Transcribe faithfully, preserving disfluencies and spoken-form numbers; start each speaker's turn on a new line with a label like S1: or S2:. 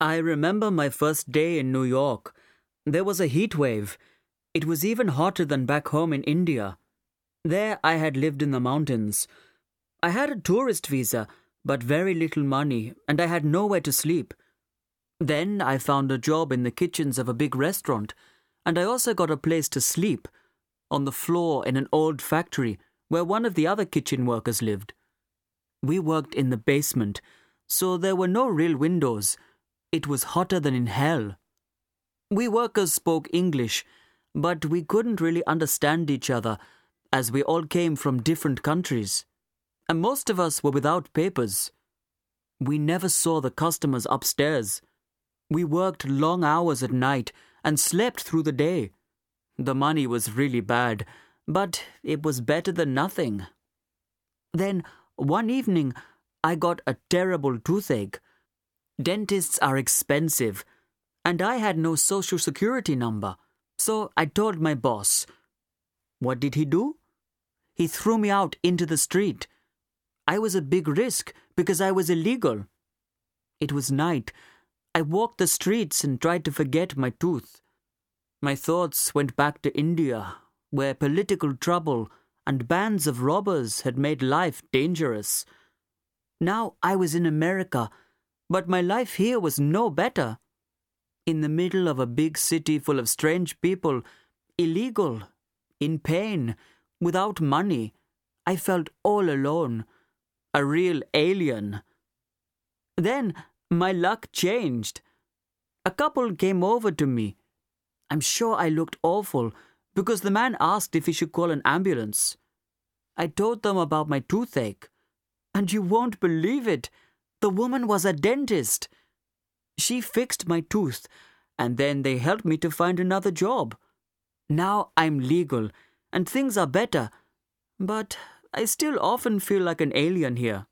S1: I remember my first day in New York. There was a heat wave. It was even hotter than back home in India. There I had lived in the mountains. I had a tourist visa, but very little money, and I had nowhere to sleep. Then I found a job in the kitchens of a big restaurant, and I also got a place to sleep, on the floor in an old factory where one of the other kitchen workers lived. We worked in the basement, so there were no real windows. It was hotter than in hell. We workers spoke English, but we couldn't really understand each other, as we all came from different countries, and most of us were without papers. We never saw the customers upstairs. We worked long hours at night and slept through the day. The money was really bad, but it was better than nothing. Then, one evening, I got a terrible toothache. Dentists are expensive, and I had no social security number, so I told my boss. What did he do? He threw me out into the street. I was a big risk because I was illegal. It was night. I walked the streets and tried to forget my tooth. My thoughts went back to India, where political trouble and bands of robbers had made life dangerous. Now I was in America, but my life here was no better. In the middle of a big city full of strange people, illegal, in pain, without money, I felt all alone, a real alien. Then my luck changed. A couple came over to me. I'm sure I looked awful, because the man asked if he should call an ambulance. I told them about my toothache. And you won't believe it, the woman was a dentist. She fixed my tooth, and then they helped me to find another job. Now I'm legal, and things are better, but I still often feel like an alien here.